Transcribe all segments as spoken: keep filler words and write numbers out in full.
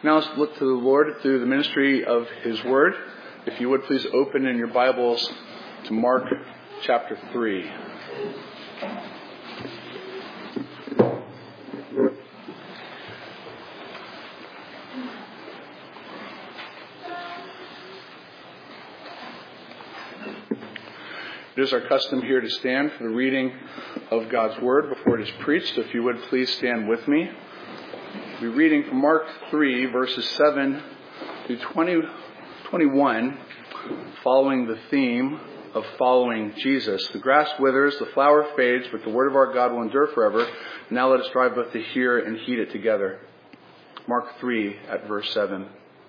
Now let's look to the Lord through the ministry of His Word. If you would please open in your Bibles to Mark chapter three. It is our custom here to stand for the reading of God's Word before it is preached. So if you would please stand with me. We're reading from Mark three, verses seven to twenty, twenty-one, following the theme of following Jesus. The grass withers, the flower fades, but the word of our God will endure forever. Now let us strive both to hear and heed it together. Mark three at verse seven.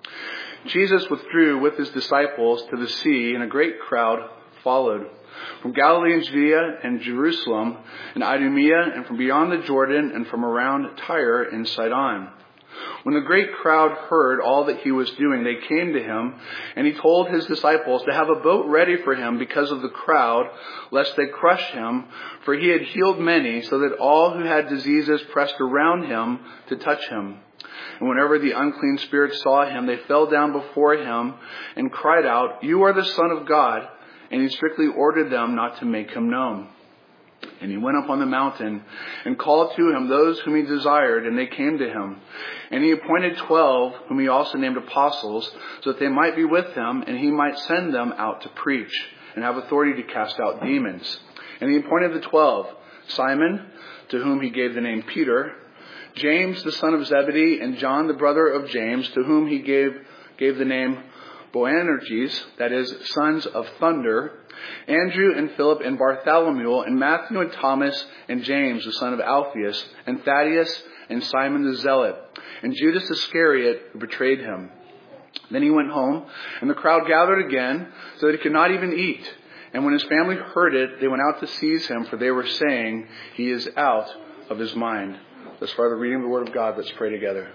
Jesus withdrew with his disciples to the sea, and a great crowd followed. From Galilee and Judea and Jerusalem and Idumea, and from beyond the Jordan, and from around Tyre and Sidon. When the great crowd heard all that he was doing, they came to him, and he told his disciples to have a boat ready for him because of the crowd, lest they crush him, for he had healed many, so that all who had diseases pressed around him to touch him. And whenever the unclean spirits saw him, they fell down before him and cried out, "You are the Son of God." And he strictly ordered them not to make him known. And he went up on the mountain and called to him those whom he desired, and they came to him. And he appointed twelve, whom he also named apostles, so that they might be with him, and he might send them out to preach, and have authority to cast out demons. And he appointed the twelve, Simon, to whom he gave the name Peter, James the son of Zebedee, and John the brother of James, to whom he gave, gave the name Boanerges, that is, sons of thunder, Andrew and Philip and Bartholomew, and Matthew and Thomas, and James the son of Alphaeus, and Thaddeus and Simon the Zealot, and Judas Iscariot, who betrayed him. Then he went home, and the crowd gathered again, so that he could not even eat. And when his family heard it, they went out to seize him, for they were saying, "He is out of his mind." Thus far the reading of the Word of God. Let's pray together.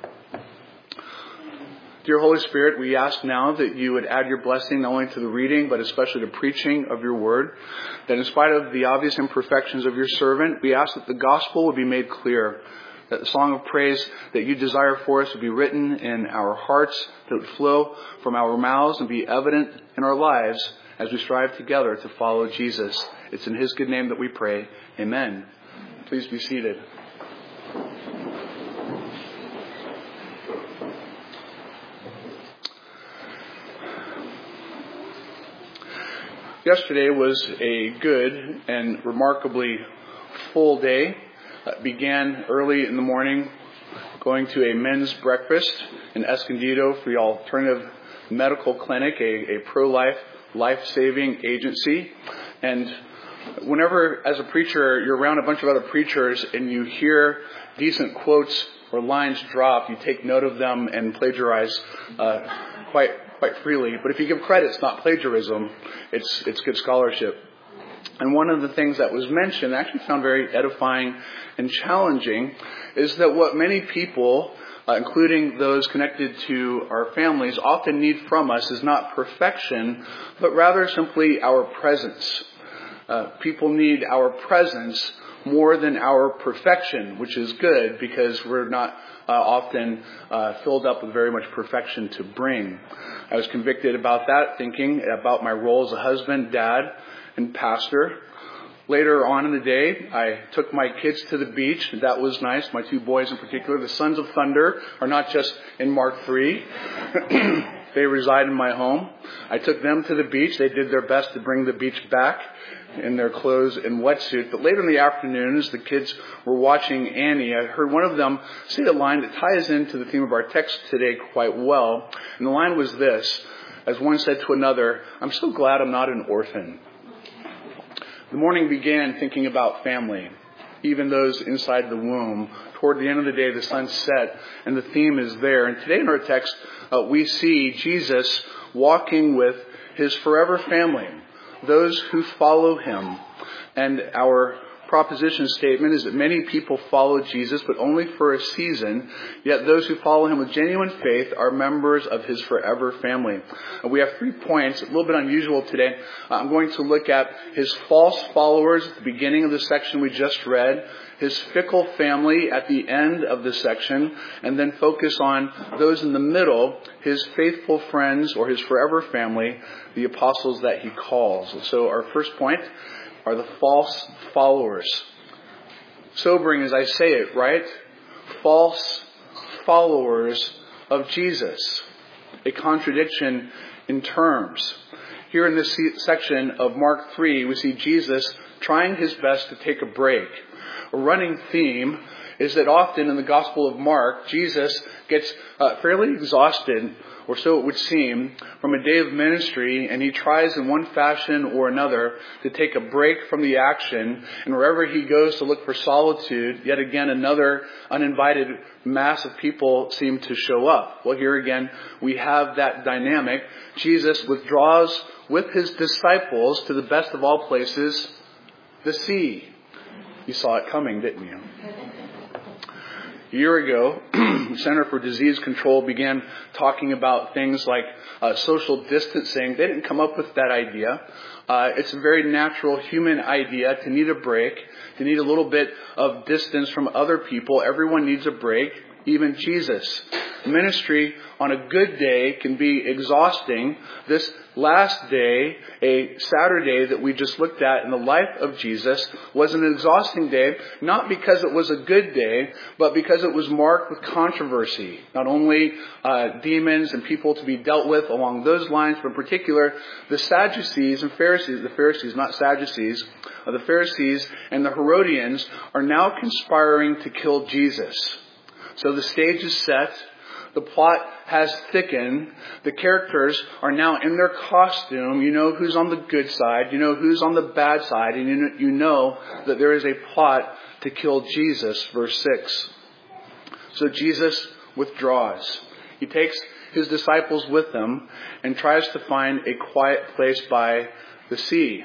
Dear Holy Spirit, we ask now that you would add your blessing not only to the reading, but especially the preaching of your word. That in spite of the obvious imperfections of your servant, we ask that the gospel would be made clear. That the song of praise that you desire for us would be written in our hearts, that it would flow from our mouths and be evident in our lives as we strive together to follow Jesus. It's in his good name that we pray. Amen. Please be seated. Yesterday was a good and remarkably full day. It began early in the morning, going to a men's breakfast in Escondido for the Alternative Medical Clinic, a, a pro-life, life-saving agency. And whenever, as a preacher, you're around a bunch of other preachers and you hear decent quotes or lines drop, you take note of them and plagiarize uh, quite quite freely. But if you give credit, it's not plagiarism. It's it's good scholarship. And one of the things that was mentioned, I actually found very edifying and challenging, is that what many people, uh, including those connected to our families, often need from us is not perfection, but rather simply our presence. Uh, people need our presence more than our perfection, which is good because we're not uh, often uh, filled up with very much perfection to bring. I was convicted about that, thinking about my role as a husband, dad, and pastor. Later on in the day, I took my kids to the beach. That was nice. My two boys in particular, the Sons of Thunder, are not just in Mark three. They reside in my home. I took them to the beach. They did their best to bring the beach back in their clothes and wetsuit. But later in the afternoon, as the kids were watching Annie, I heard one of them say a line that ties into the theme of our text today quite well. And the line was this, as one said to another, "I'm so glad I'm not an orphan." The morning began thinking about family, even those inside the womb. Toward the end of the day, the sun set, and the theme is there. And today in our text, uh, we see Jesus walking with his forever family, those who follow him. And our proposition statement is that many people follow Jesus, but only for a season. Yet those who follow him with genuine faith are members of his forever family. And we have three points, a little bit unusual today. I'm going to look at his false followers at the beginning of the section we just read, his fickle family at the end of the section, and then focus on those in the middle, his faithful friends or his forever family, the apostles that he calls. So our first point are the false followers. Sobering as I say it, right? False followers of Jesus. A contradiction in terms. Here in this section of Mark three, we see Jesus trying his best to take a break. A running theme is that often in the Gospel of Mark, Jesus gets uh, fairly exhausted, or so it would seem, from a day of ministry, and he tries in one fashion or another to take a break from the action, and wherever he goes to look for solitude, yet again another uninvited mass of people seem to show up. Well, here again, we have that dynamic. Jesus withdraws with his disciples to the best of all places, the sea. You saw it coming, didn't you? A year ago, the Center for Disease Control began talking about things like uh, social distancing. They didn't come up with that idea. Uh, it's a very natural human idea to need a break, to need a little bit of distance from other people. Everyone needs a break, even Jesus. Ministry on a good day can be exhausting. This last day, a Saturday that we just looked at in the life of Jesus, was an exhausting day, not because it was a good day, but because it was marked with controversy. Not only uh, demons and people to be dealt with along those lines, but in particular, the Sadducees and Pharisees, the Pharisees, not Sadducees, uh, the Pharisees and the Herodians are now conspiring to kill Jesus. So the stage is set. The plot has thickened. The characters are now in their costume. You know who's on the good side. You know who's on the bad side. And you know, you know that there is a plot to kill Jesus. Verse six. So Jesus withdraws. He takes his disciples with him and tries to find a quiet place by the sea.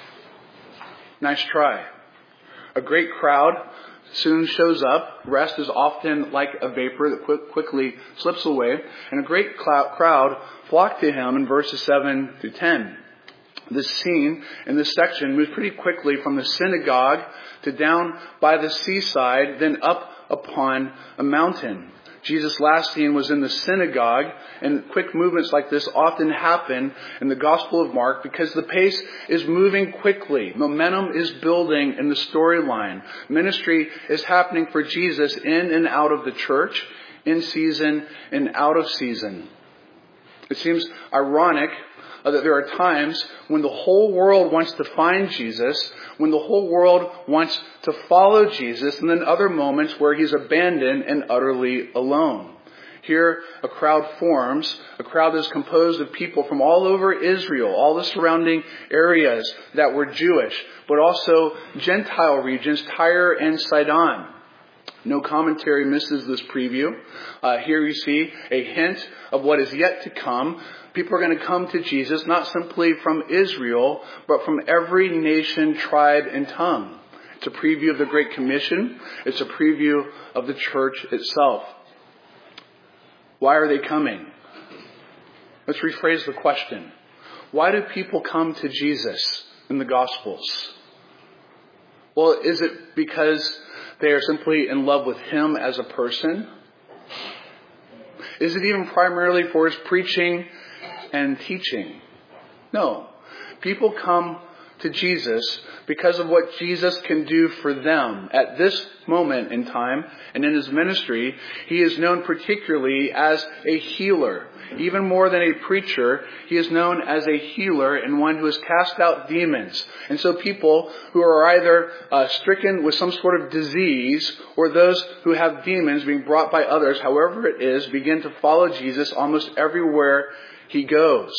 Nice try. A great crowd soon shows up. Rest is often like a vapor that quick, quickly slips away. And a great crowd flock to him in verses seven through ten. This scene in this section moves pretty quickly from the synagogue to down by the seaside, then up upon a mountain. Jesus' last scene was in the synagogue, and quick movements like this often happen in the Gospel of Mark because the pace is moving quickly. Momentum is building in the storyline. Ministry is happening for Jesus in and out of the church, in season and out of season. It seems ironic Uh, that there are times when the whole world wants to find Jesus, when the whole world wants to follow Jesus, and then other moments where he's abandoned and utterly alone. Here, a crowd forms, a crowd that is composed of people from all over Israel, all the surrounding areas that were Jewish, but also Gentile regions, Tyre and Sidon. No commentary misses this preview. Uh, here you see a hint of what is yet to come. People are going to come to Jesus, not simply from Israel, but from every nation, tribe, and tongue. It's a preview of the Great Commission. It's a preview of the church itself. Why are they coming? Let's rephrase the question. Why do people come to Jesus in the Gospels? Well, is it because they are simply in love with him as a person? Is it even primarily for his preaching and teaching? No. People come to Jesus because of what Jesus can do for them at this moment in time and in his ministry. He is known particularly as a healer. Even more than a preacher, he is known as a healer and one who has cast out demons. And so people who are either uh, stricken with some sort of disease or those who have demons being brought by others, however it is, begin to follow Jesus almost everywhere he goes.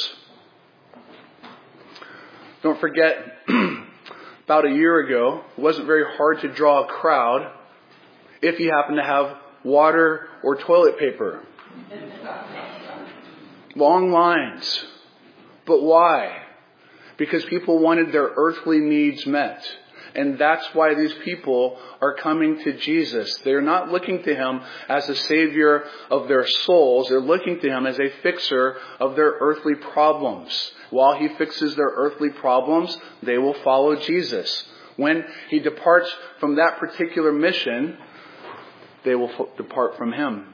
Don't forget, about a year ago, it wasn't very hard to draw a crowd if you happen to have water or toilet paper. Long lines. But why? Because people wanted their earthly needs met. And that's why these people are coming to Jesus. They're not looking to him as a savior of their souls. They're looking to him as a fixer of their earthly problems. While he fixes their earthly problems, they will follow Jesus. When he departs from that particular mission, they will f- depart from him.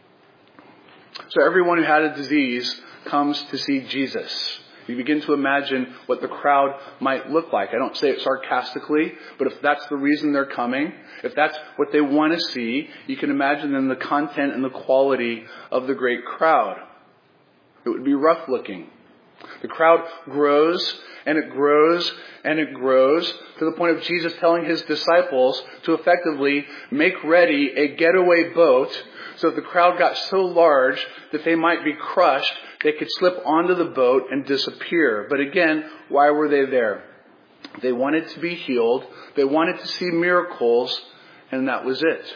So everyone who had a disease comes to see Jesus. You begin to imagine what the crowd might look like. I don't say it sarcastically, but if that's the reason they're coming, if that's what they want to see, you can imagine then the content and the quality of the great crowd. It would be rough looking. The crowd grows and it grows and it grows to the point of Jesus telling his disciples to effectively make ready a getaway boat so that the crowd got so large that they might be crushed. They could slip onto the boat and disappear. But again, why were they there? They wanted to be healed. They wanted to see miracles, and that was it.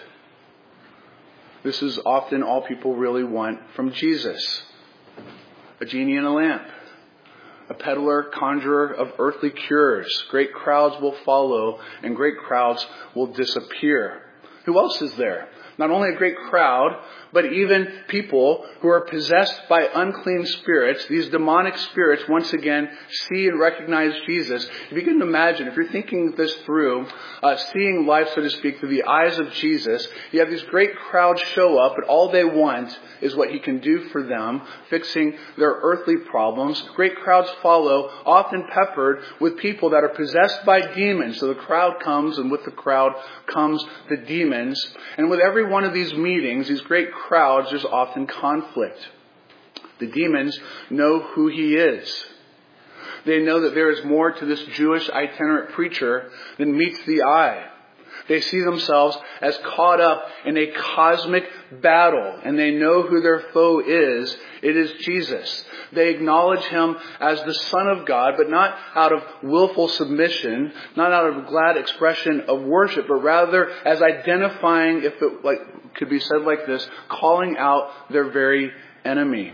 This is often all people really want from Jesus. A genie in a lamp. A peddler, conjurer of earthly cures. Great crowds will follow, and great crowds will disappear. Who else is there? Not only a great crowd, but even people who are possessed by unclean spirits. These demonic spirits, once again, see and recognize Jesus. If you can imagine, if you're thinking this through, uh, seeing life, so to speak, through the eyes of Jesus, you have these great crowds show up, but all they want is what he can do for them, fixing their earthly problems. Great crowds follow, often peppered with people that are possessed by demons. So the crowd comes, and with the crowd comes the demons. And with every one of these meetings, these great crowds, there's often conflict. The demons know who he is. They know that there is more to this Jewish itinerant preacher than meets the eye. They see themselves as caught up in a cosmic battle, and they know who their foe is. It is Jesus. They acknowledge him as the Son of God, but not out of willful submission, not out of glad expression of worship, but rather as identifying, if it like could be said like this, calling out their very enemy.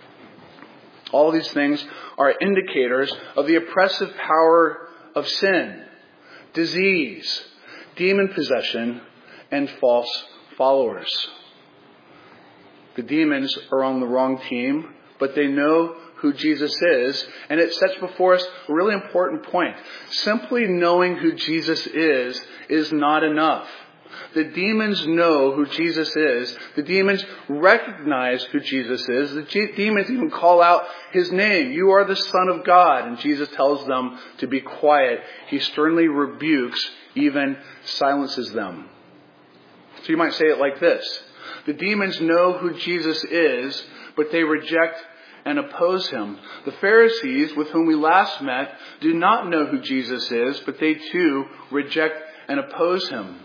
All these things are indicators of the oppressive power of sin, disease, demon possession, and false followers. The demons are on the wrong team, but they know who Jesus is, and it sets before us a really important point. Simply knowing who Jesus is is not enough. The demons know who Jesus is. The demons recognize who Jesus is. The G- demons even call out his name. You are the Son of God. And Jesus tells them to be quiet. He sternly rebukes, even silences them. So you might say it like this. The demons know who Jesus is, but they reject and oppose him. The Pharisees, with whom we last met, do not know who Jesus is, but they too reject and oppose him.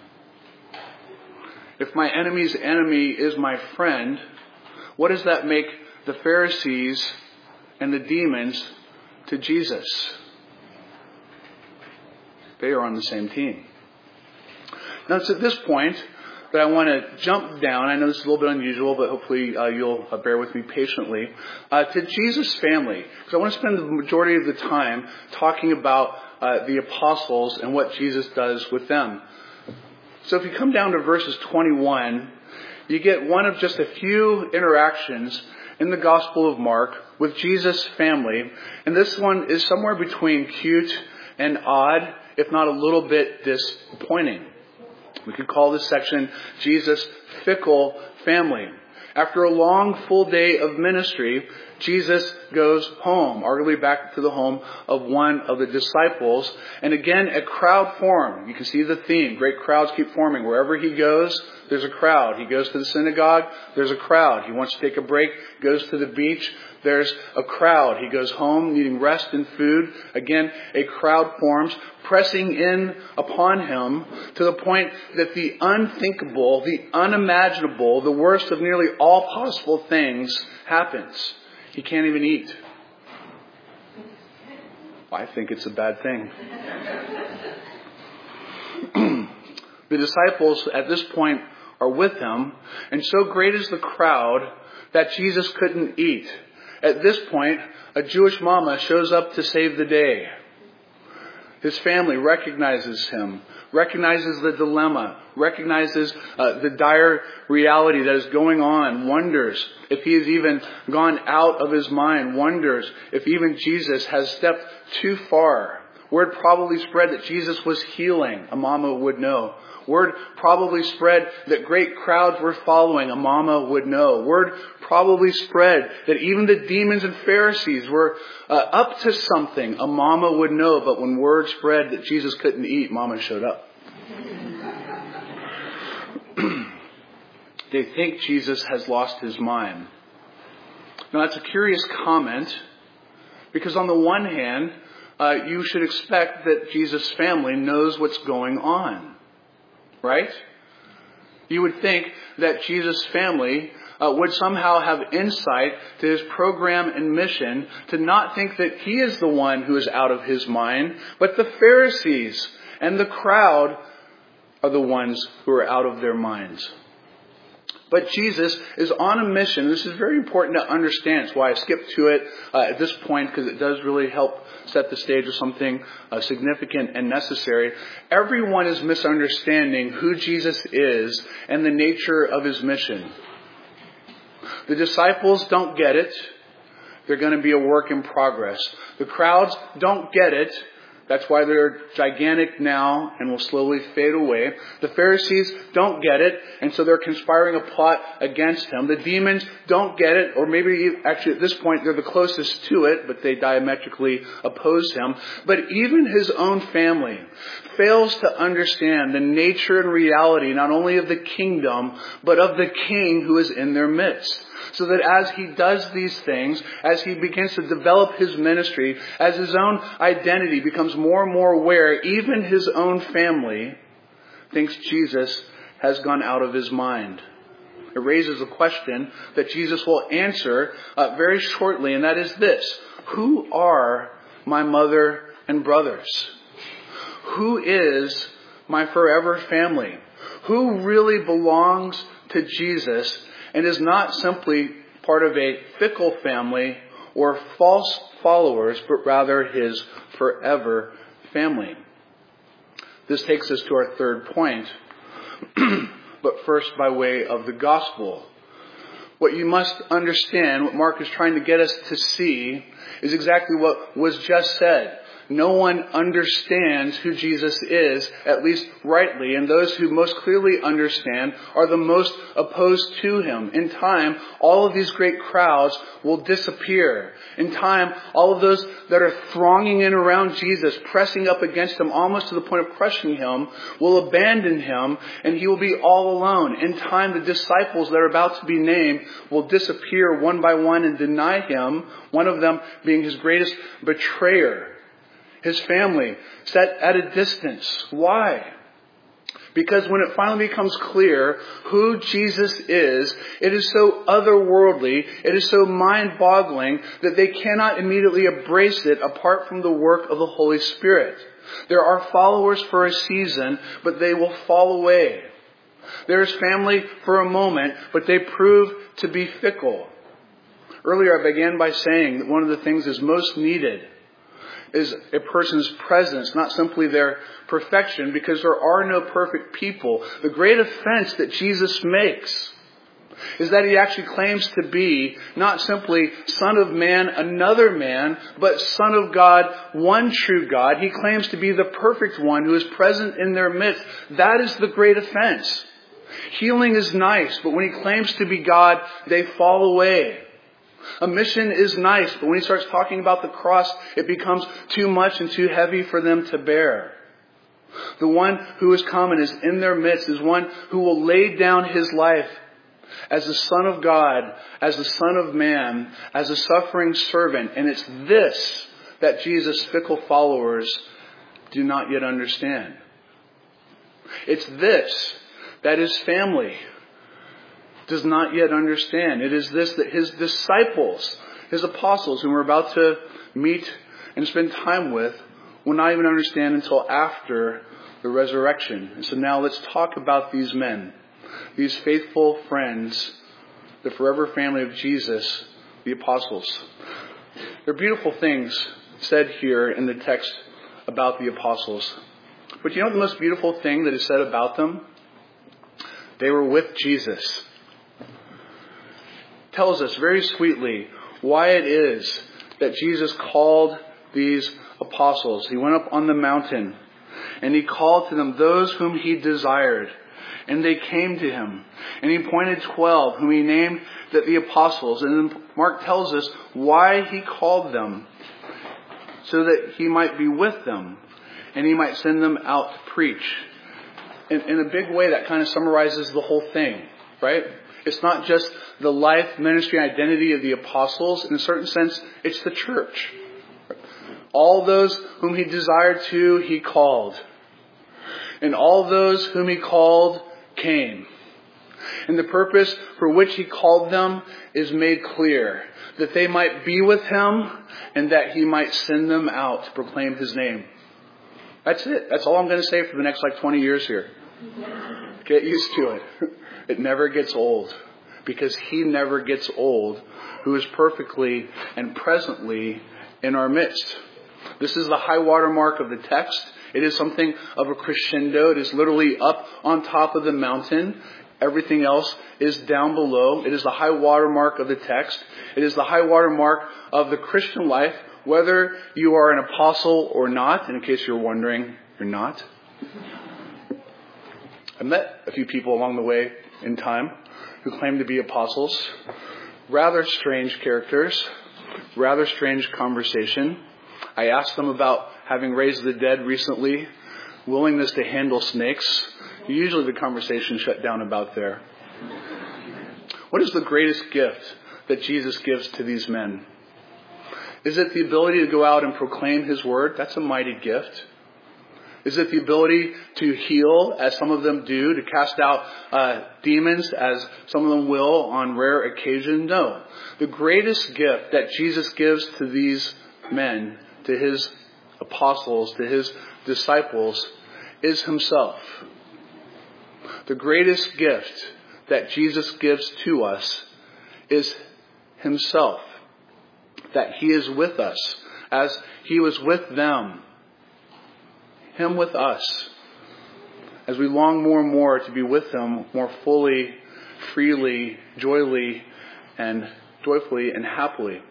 If my enemy's enemy is my friend, what does that make the Pharisees and the demons to Jesus? They are on the same team. Now it's at this point that I want to jump down. I know this is a little bit unusual, but hopefully uh, you'll uh, bear with me patiently. Uh, to Jesus' family, because I want to spend the majority of the time talking about uh, the apostles and what Jesus does with them. So if you come down to verses twenty-one, you get one of just a few interactions in the Gospel of Mark with Jesus' family. And this one is somewhere between cute and odd, if not a little bit disappointing. We could call this section Jesus' fickle family. After a long full day of ministry, Jesus goes home, arguably back to the home of one of the disciples. And again, a crowd formed. You can see the theme. Great crowds keep forming. Wherever he goes, there's a crowd. He goes to the synagogue, there's a crowd. He wants to take a break, goes to the beach, there's a crowd. He goes home needing rest and food. Again, a crowd forms, pressing in upon him to the point that the unthinkable, the unimaginable, the worst of nearly all possible things happens. He can't even eat. I think it's a bad thing. The disciples at this point are with him, and so great is the crowd that Jesus couldn't eat. At this point, a Jewish mama shows up to save the day. His family recognizes him, recognizes the dilemma, recognizes uh, the dire reality that is going on, wonders if he has even gone out of his mind, wonders if even Jesus has stepped too far. Word probably spread that Jesus was healing. A mama would know. Word probably spread that great crowds were following. A mama would know. Word probably spread that even the demons and Pharisees were uh, up to something. A mama would know. But when word spread that Jesus couldn't eat, mama showed up. They think Jesus has lost his mind. Now that's a curious comment, because on the one hand, uh, you should expect that Jesus' family knows what's going on. Right? You would think that Jesus' family uh, would somehow have insight to his program and mission, to not think that he is the one who is out of his mind, but the Pharisees and the crowd are the ones who are out of their minds. But Jesus is on a mission. This is very important to understand. It's why I skipped to it uh, at this point, because it does really help set the stage of something uh, significant and necessary. Everyone is misunderstanding who Jesus is and the nature of his mission. The disciples don't get it. They're going to be a work in progress. The crowds don't get it. That's why they're gigantic now and will slowly fade away. The Pharisees don't get it, and so they're conspiring a plot against him. The demons don't get it, or maybe actually at this point they're the closest to it, but they diametrically oppose him. But even his own family fails to understand the nature and reality not only of the kingdom, but of the king who is in their midst. So that as he does these things, as he begins to develop his ministry, as his own identity becomes more and more aware, even his own family thinks Jesus has gone out of his mind. It raises a question that Jesus will answer uh, very shortly, and that is this: who are my mother and brothers? Who is my forever family? Who really belongs to Jesus and is not simply part of a fickle family or false followers, but rather his forever family? This takes us to our third point, but first by way of the gospel. What you must understand, what Mark is trying to get us to see, is exactly what was just said. No one understands who Jesus is, at least rightly, and those who most clearly understand are the most opposed to him. In time, all of these great crowds will disappear. In time, all of those that are thronging in around Jesus, pressing up against him almost to the point of crushing him, will abandon him, and he will be all alone. In time, the disciples that are about to be named will disappear one by one and deny him, one of them being his greatest betrayer. His family set at a distance. Why? Because when it finally becomes clear who Jesus is, it is so otherworldly, it is so mind-boggling that they cannot immediately embrace it apart from the work of the Holy Spirit. There are followers for a season, but they will fall away. There is family for a moment, but they prove to be fickle. Earlier I began by saying that one of the things is most needed is a person's presence, not simply their perfection, because there are no perfect people. The great offense that Jesus makes is that he actually claims to be not simply Son of Man, another man, but Son of God, one true God. He claims to be the perfect one who is present in their midst. That is the great offense. Healing is nice, but when he claims to be God, they fall away. A mission is nice, but when he starts talking about the cross, it becomes too much and too heavy for them to bear. The one who is come and is in their midst is one who will lay down his life as the Son of God, as the Son of Man, as a suffering servant. And it's this that Jesus' fickle followers do not yet understand. It's this that his family does not yet understand. It is this that his disciples, his apostles, whom we're about to meet and spend time with, will not even understand until after the resurrection. And so now let's talk about these men, these faithful friends, the forever family of Jesus, the apostles. There are beautiful things said here in the text about the apostles. But you know the most beautiful thing that is said about them? They were with Jesus. Tells us very sweetly why it is that Jesus called these apostles. He went up on the mountain and he called to them those whom he desired. And they came to him. And he appointed twelve whom he named that the apostles. And then Mark tells us why he called them. So that he might be with them. And he might send them out to preach. In, in a big way, that kind of summarizes the whole thing, right? It's not just the life, ministry, identity of the apostles. In a certain sense, it's the church. All those whom he desired to, he called. And all those whom he called came. And the purpose for which he called them is made clear. That they might be with him and that he might send them out to proclaim his name. That's it. That's all I'm going to say for the next like twenty years here. Get used to it. It never gets old. Because he never gets old, who is perfectly and presently in our midst. This is the high water mark of the text. It is something of a crescendo. It is literally up on top of the mountain. Everything else is down below. It is the high water mark of the text. It is the high water mark of the Christian life, whether you are an apostle or not. And in case you're wondering, you're not. I met a few people along the way in time who claim to be apostles. Rather strange characters. Rather strange conversation. I asked them about having raised the dead recently, willingness to handle snakes. Usually the conversation shut down about there. What is the greatest gift that Jesus gives to these men? Is it the ability to go out and proclaim his word? That's a mighty gift. Is it the ability to heal, as some of them do, to cast out uh, demons, as some of them will on rare occasion? No. The greatest gift that Jesus gives to these men, to his apostles, to his disciples, is himself. The greatest gift that Jesus gives to us is himself. That he is with us as he was with them. Him with us. As we long more and more to be with him more fully, freely, joyfully, and joyfully and happily.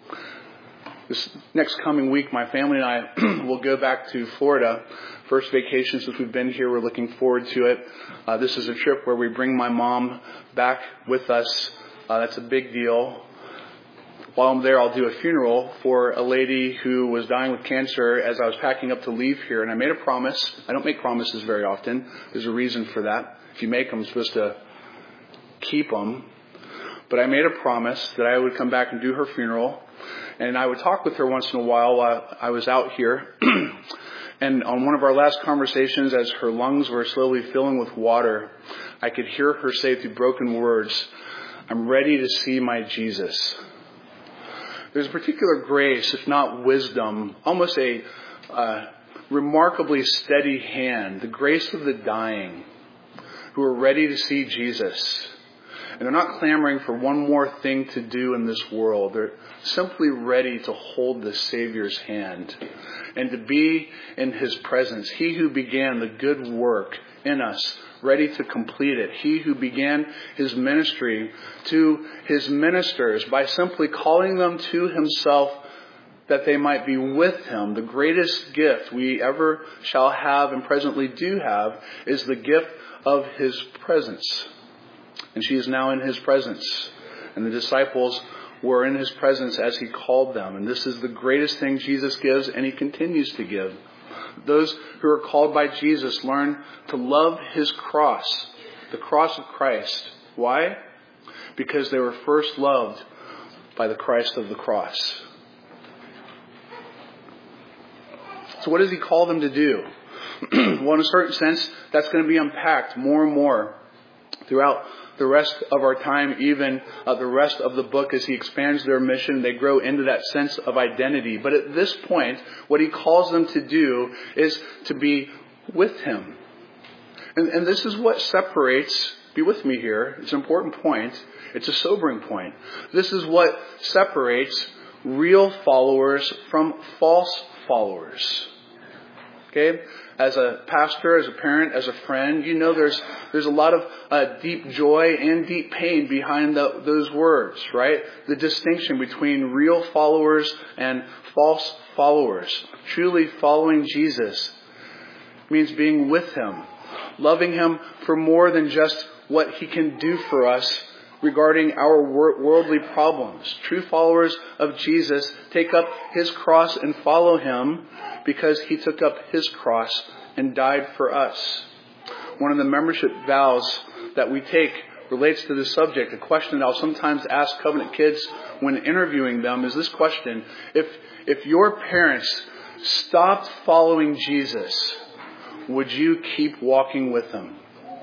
This next coming week, my family and I will go back to Florida. First vacation since we've been here. We're looking forward to it. Uh, this is a trip where we bring my mom back with us. Uh, that's a big deal. While I'm there, I'll do a funeral for a lady who was dying with cancer as I was packing up to leave here. And I made a promise. I don't make promises very often. There's a reason for that. If you make them, you're supposed to keep them. But I made a promise that I would come back and do her funeral. And I would talk with her once in a while while I was out here. And on one of our last conversations, as her lungs were slowly filling with water, I could hear her say through broken words, "I'm ready to see my Jesus." There's a particular grace, if not wisdom, almost a uh, remarkably steady hand, the grace of the dying, who are ready to see Jesus. And they're not clamoring for one more thing to do in this world. They're simply ready to hold the Savior's hand and to be in his presence. He who began the good work in us, ready to complete it. He who began his ministry to his ministers by simply calling them to himself that they might be with him. The greatest gift we ever shall have and presently do have is the gift of his presence. And she is now in his presence. And the disciples were in his presence as he called them. And this is the greatest thing Jesus gives, and he continues to give. Those who are called by Jesus learn to love his cross, the cross of Christ. Why? Because they were first loved by the Christ of the cross. So what does he call them to do? Well, in a certain sense, that's going to be unpacked more and more throughout the rest of our time, even uh, the rest of the book, as he expands their mission. They grow into that sense of identity. But at this point, what he calls them to do is to be with him. And, and this is what separates, be with me here, it's an important point, it's a sobering point. This is what separates real followers from false followers. Okay? As a pastor, as a parent, as a friend, you know there's there's a lot of uh, deep joy and deep pain behind the, those words, right? The distinction between real followers and false followers. Truly following Jesus means being with Him, loving Him for more than just what He can do for us regarding our worldly problems. True followers of Jesus take up His cross and follow Him because He took up His cross and died for us. One of the membership vows that we take relates to this subject. A question that I'll sometimes ask Covenant kids when interviewing them is this question. If, if your parents stopped following Jesus, would you keep walking with Him?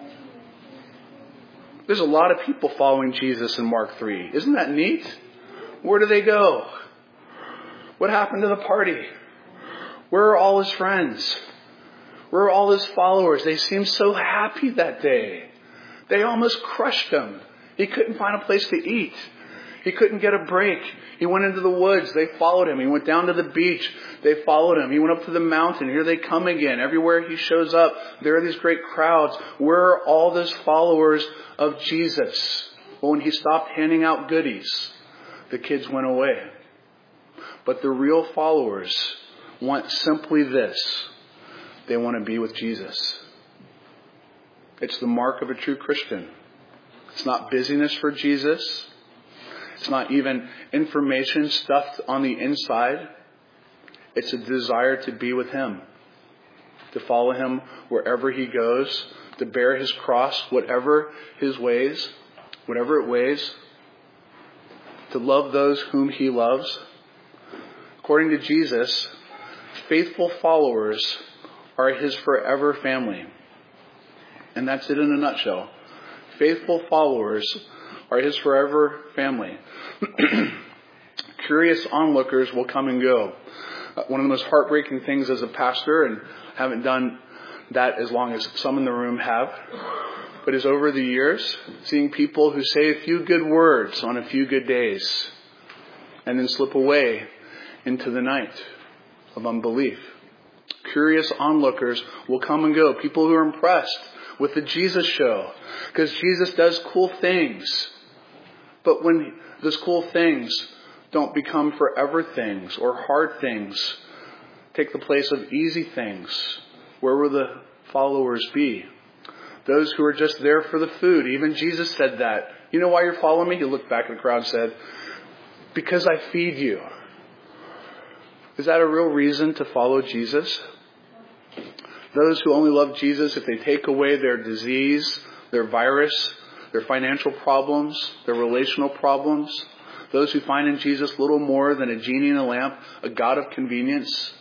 There's a lot of people following Jesus in Mark three. Isn't that neat? Where do they go? What happened to the party? Where are all His friends? Where are all His followers? They seemed so happy that day. They almost crushed Him. He couldn't find a place to eat. He couldn't get a break. He went into the woods. They followed Him. He went down to the beach. They followed Him. He went up to the mountain. Here they come again. Everywhere He shows up, there are these great crowds. Where are all those followers of Jesus? Well, when He stopped handing out goodies, the kids went away. But the real followers want simply this. They want to be with Jesus. It's the mark of a true Christian. It's not busyness for Jesus. It's not even information stuffed on the inside. It's a desire to be with Him, to follow Him wherever He goes, to bear His cross, whatever His ways, whatever it weighs, to love those whom He loves. According to Jesus, faithful followers are His forever family. And that's it in a nutshell. Faithful followers are His forever family. Curious onlookers will come and go. Uh, one of the most heartbreaking things as a pastor, and I haven't done that as long as some in the room have, but is over the years, seeing people who say a few good words on a few good days and then slip away into the night of unbelief. Curious onlookers will come and go. People who are impressed with the Jesus show because Jesus does cool things. But when those cool things don't become forever things or hard things, take the place of easy things, where will the followers be? Those who are just there for the food. Even Jesus said that. You know why you're following me? He looked back at the crowd and said, because I feed you. Is that a real reason to follow Jesus? Those who only love Jesus if they take away their disease, their virus, their financial problems, their relational problems. Those who find in Jesus little more than a genie in a lamp, a God of convenience.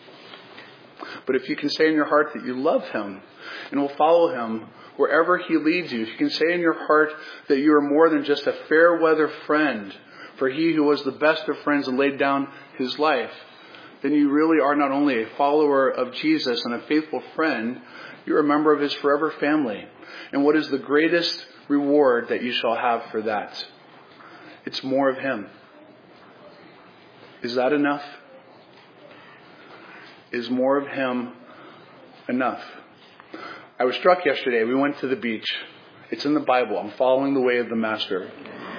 But if you can say in your heart that you love Him and will follow Him wherever He leads you, if you can say in your heart that you are more than just a fair weather friend for He who was the best of friends and laid down His life, then you really are not only a follower of Jesus and a faithful friend, you're a member of His forever family. And what is the greatest reward that you shall have for that? It's more of Him. Is that enough? Is more of Him enough? I was struck yesterday. We went to the beach. It's in the Bible. I'm following the way of the Master.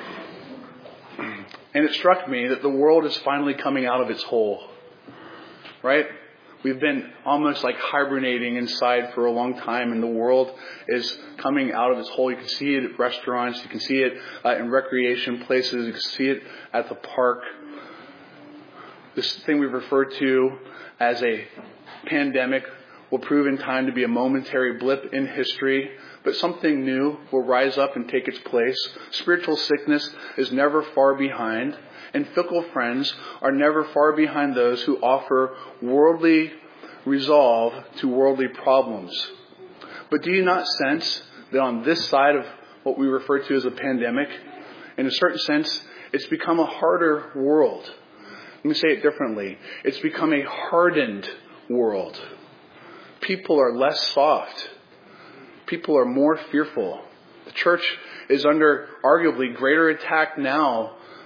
And it struck me that the world is finally coming out of its hole. Right? We've been almost like hibernating inside for a long time, and the world is coming out of its hole. You can see it at restaurants. You can see it uh, in recreation places. You can see it at the park. This thing we've referred to as a pandemic will prove in time to be a momentary blip in history, but something new will rise up and take its place. Spiritual sickness is never far behind. And fickle friends are never far behind those who offer worldly resolve to worldly problems. But do you not sense that on this side of what we refer to as a pandemic, in a certain sense, it's become a harder world? Let me say it differently. It's become a hardened world. People are less soft. People are more fearful. The church is under arguably greater attack now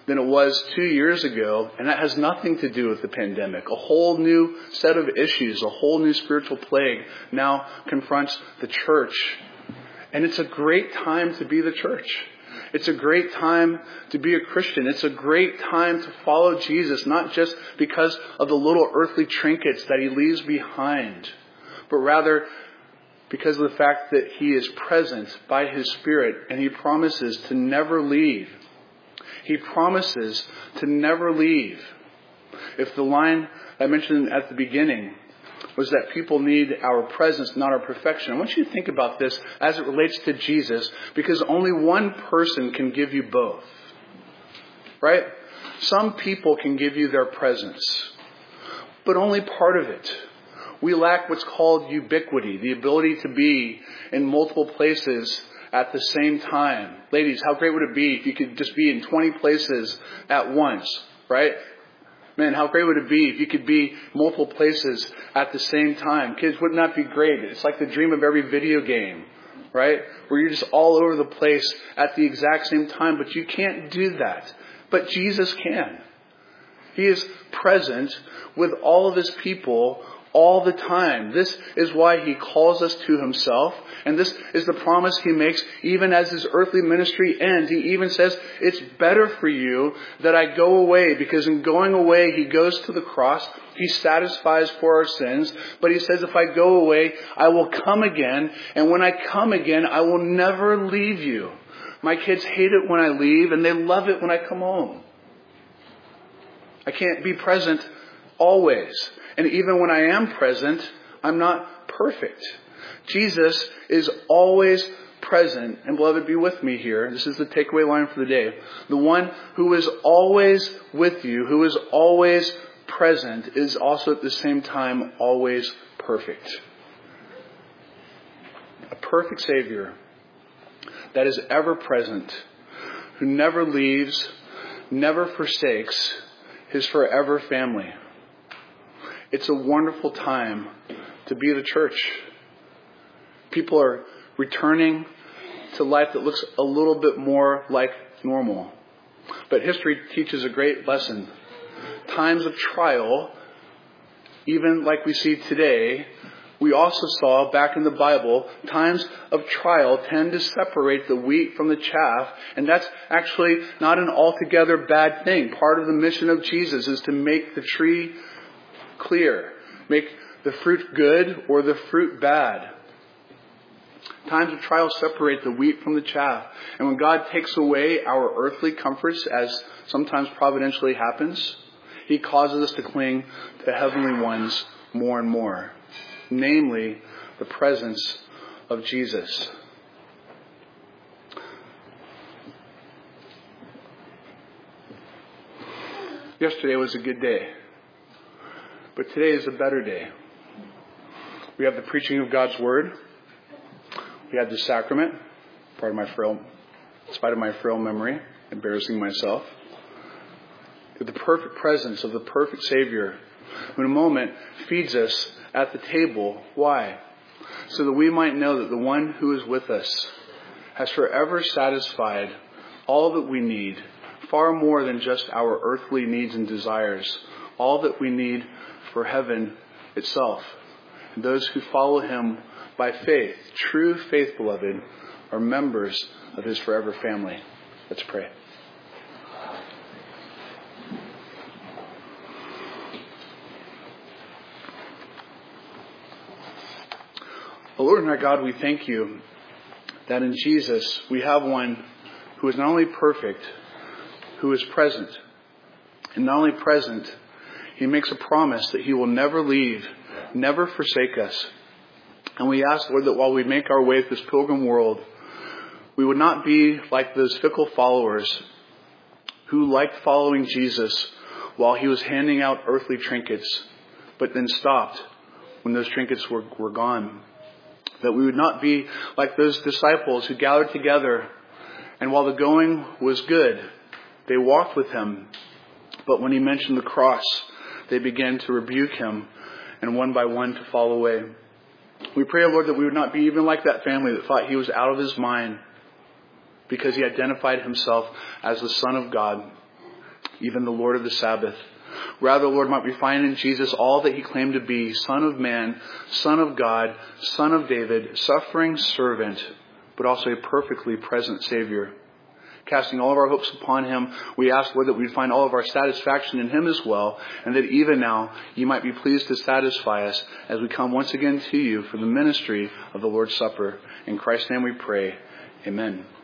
than it was two years ago. And that has nothing to do with the pandemic. A whole new set of issues, a whole new spiritual plague now confronts the church. And it's a great time to be the church. It's a great time to be a Christian. It's a great time to follow Jesus, not just because of the little earthly trinkets that he leaves behind, but rather because of the fact that he is present by his Spirit and he promises to never leave. He promises to never leave. If the line I mentioned at the beginning was that people need our presence, not our perfection, I want you to think about this as it relates to Jesus, because only one person can give you both. Right? Some people can give you their presence, but only part of it. We lack what's called ubiquity, the ability to be in multiple places at the same time. Ladies, how great would it be if you could just be in twenty places at once, right? Man, how great would it be if you could be multiple places at the same time? Kids, wouldn't that be great? It's like the dream of every video game, right? Where you're just all over the place at the exact same time, but you can't do that. But Jesus can. He is present with all of his people all the time. This is why he calls us to himself. And this is the promise he makes even as his earthly ministry ends. He even says, it's better for you that I go away, because in going away, he goes to the cross. He satisfies for our sins. But he says, if I go away, I will come again. And when I come again, I will never leave you. My kids hate it when I leave, and they love it when I come home. I can't be present always. And even when I am present, I'm not perfect. Jesus is always present. And beloved, be with me here. This is the takeaway line for the day. The one who is always with you, who is always present, is also at the same time always perfect. A perfect Savior that is ever present, who never leaves, never forsakes his forever family. It's a wonderful time to be the church. People are returning to life that looks a little bit more like normal. But history teaches a great lesson. Times of trial, even like we see today, we also saw back in the Bible, times of trial tend to separate the wheat from the chaff. And that's actually not an altogether bad thing. Part of the mission of Jesus is to make the tree clear. Make the fruit good or the fruit bad. Times of trial separate the wheat from the chaff. And when God takes away our earthly comforts, as sometimes providentially happens, he causes us to cling to heavenly ones more and more. Namely, the presence of Jesus. Yesterday was a good day. But today is a better day. We have the preaching of God's Word. We had the sacrament, part of my frail, in spite of my frail memory, embarrassing myself. The perfect presence of the perfect Savior, who in a moment feeds us at the table. Why? So that we might know that the one who is with us has forever satisfied all that we need, far more than just our earthly needs and desires, all that we need for heaven itself. And those who follow him by faith, true faith, beloved, are members of his forever family. Let's pray. Oh, Lord and our God, we thank you that in Jesus we have one who is not only perfect, who is present. And not only present, he makes a promise that he will never leave, never forsake us. And we ask, Lord, that while we make our way through this pilgrim world, we would not be like those fickle followers who liked following Jesus while he was handing out earthly trinkets, but then stopped when those trinkets were, were gone. That we would not be like those disciples who gathered together, and while the going was good, they walked with him. But when he mentioned the cross, they began to rebuke him and one by one to fall away. We pray, Lord, that we would not be even like that family that thought he was out of his mind because he identified himself as the Son of God. even the Lord of the Sabbath. Rather, Lord, might we find in Jesus all that he claimed to be, Son of Man, Son of God, Son of David, suffering servant, but also a perfectly present Savior. Casting all of our hopes upon him, we ask, Lord, that we'd find all of our satisfaction in him as well, and that even now you might be pleased to satisfy us as we come once again to you for the ministry of the Lord's Supper. In Christ's name we pray. Amen.